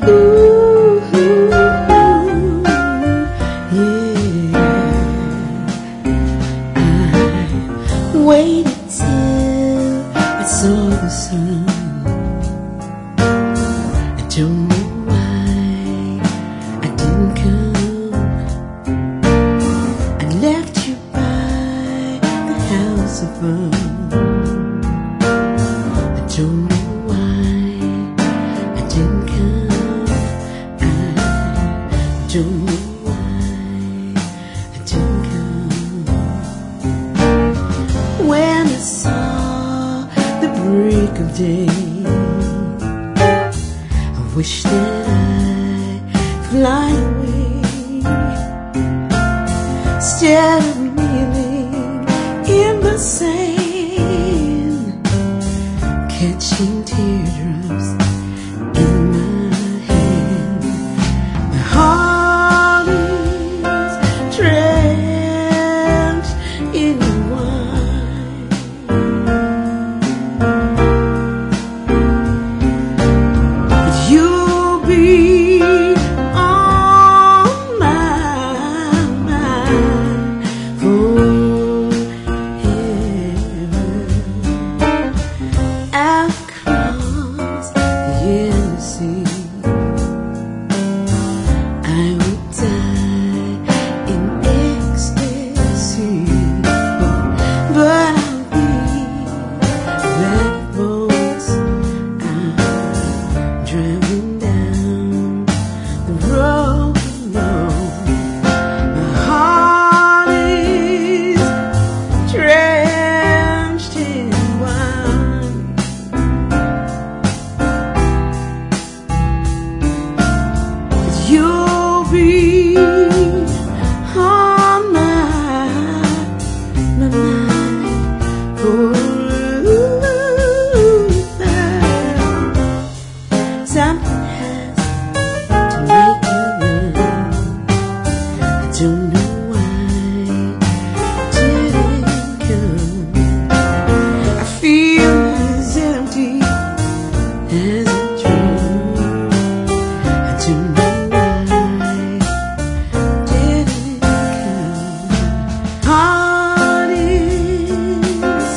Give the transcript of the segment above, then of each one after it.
Ooh, yeah. I waited till I saw the sun. I don't know why I didn't come. I left you by the house of fun. I don't know why I didn't come. I don't know why I didn't come. When I saw the break of day, I wish that I could fly away instead of kneeling in the sand, catching teardrops in my hand. My heart is drenched in wine. But you'll be on my mind forever. I've crossed the yellow sea. I would die in ecstasy, but I'll be like boats I'm driving down the road alone. My heart is drenched in wine. But you'll be on my mind forever. Something has to make you run. I don't know why it didn't come. I feel as empty as a drum. I don't know why it didn't come. Heart is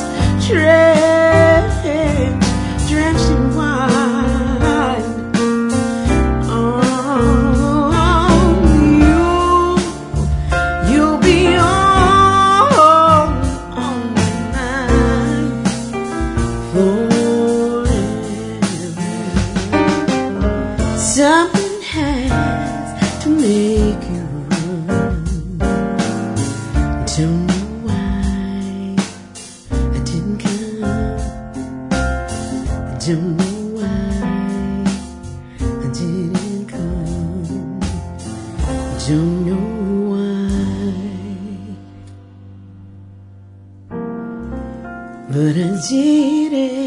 drenched in wine. You'll be on my mind forever. Something has to make you run. Don't know why I didn't come. Don't know why I didn't come. Don't know why, but I did it.